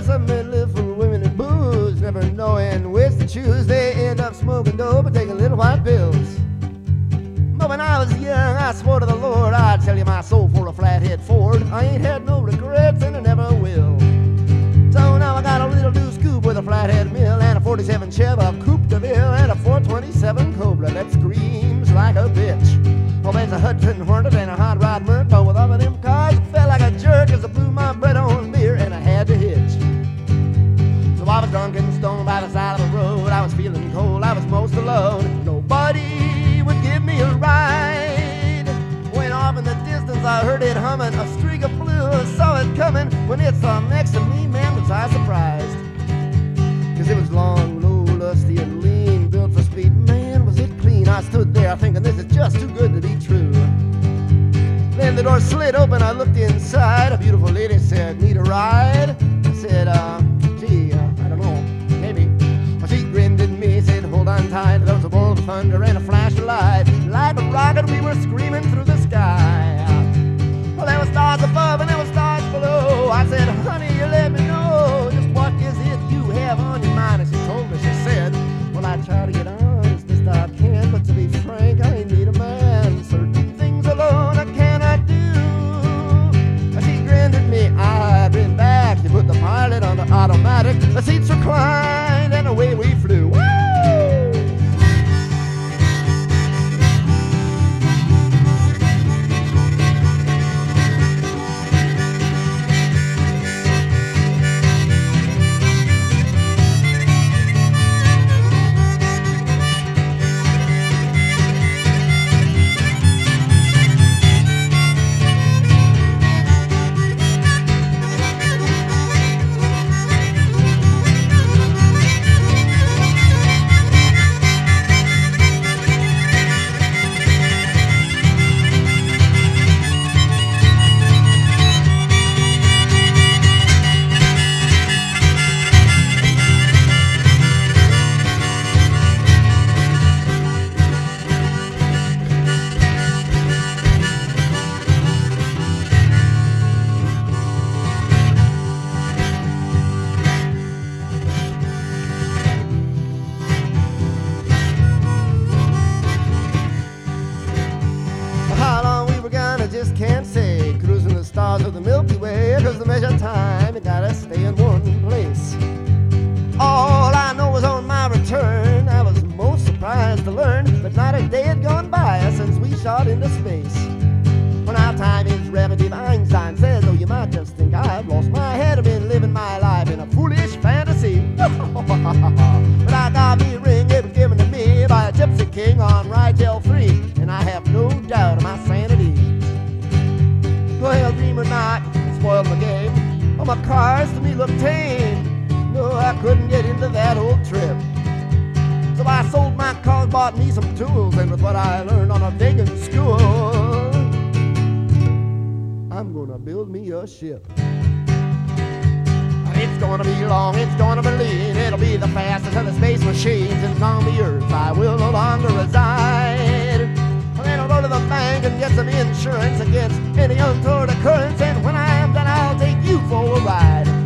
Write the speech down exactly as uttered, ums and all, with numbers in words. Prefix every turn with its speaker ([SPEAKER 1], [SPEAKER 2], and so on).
[SPEAKER 1] some men live for women and booze, never knowing which to choose. They end up smoking dope and taking little white pills. But when I was young, I swore to the Lord I'd sell you my soul for a flathead Ford. I ain't had no regrets and I never will. So now I got a little new scoop with a flathead mill and a forty-seven Chevy Coupe de Ville and a four twenty-seven Cobra that screams like a bitch. Oh, there's a Hudson Hornet and a hot rod Merc, but with all of them cars, it felt like a jerk as I blew my bread on beer and I had to hitch. So I was drunk and stoned by the side of the road. I was feeling cold, I was most alone. Nobody would give me a ride. When off in the distance I heard it humming, a streak of blue, I saw it coming. When it saw next to me, man, was I surprised. Cause it was long, low, lusty and lean, built for speed. Man, was it clean. I stood there thinking this is just too good to be true. Then the door slid open, I looked inside. A beautiful lady said, need a ride? I said, uh, gee, uh, I don't know, maybe. Well, she grinned at me, said, hold on tight. There was a bolt of thunder and a flash of light. Like a rocket, we were screaming through the sky. Well, there were stars above and there were stars below. I said, honey, you let me know just what is it you have on your mind. And she told me, she said, well, I try to get on as best I can, but to be frank, I ain't need a man. Certain things alone I cannot do. And she grinned at me, I grinned back. She put the pilot on the automatic. The seats reclined and away we flew. Woo! Just can't say, cruising the stars of the Milky Way, cause the measure time, you gotta stay in one place. All I know is on my return, I was most surprised to learn that not a day had gone by since we shot into space. Well, now time is relative, Einstein says, oh, you might just think I've lost my head, I've been living my life in a foolish fantasy. But I got me a ring, it was given to me by a gypsy king on Rigel three, and I have no doubt of my sanity. Well, dream or not, it spoiled my game. Oh, my cars to me looked tame. No, I couldn't get into that old trip. So I sold my cars, bought me some tools, and with what I learned on a vegan school, I'm gonna build me a ship. It's gonna be long, it's gonna be lean, it'll be the fastest of the space machines, and on the earth I will no longer reside. Then I'll go to the bank and get some insurance against any untoward occurrence, and when I am done I'll take you for a ride.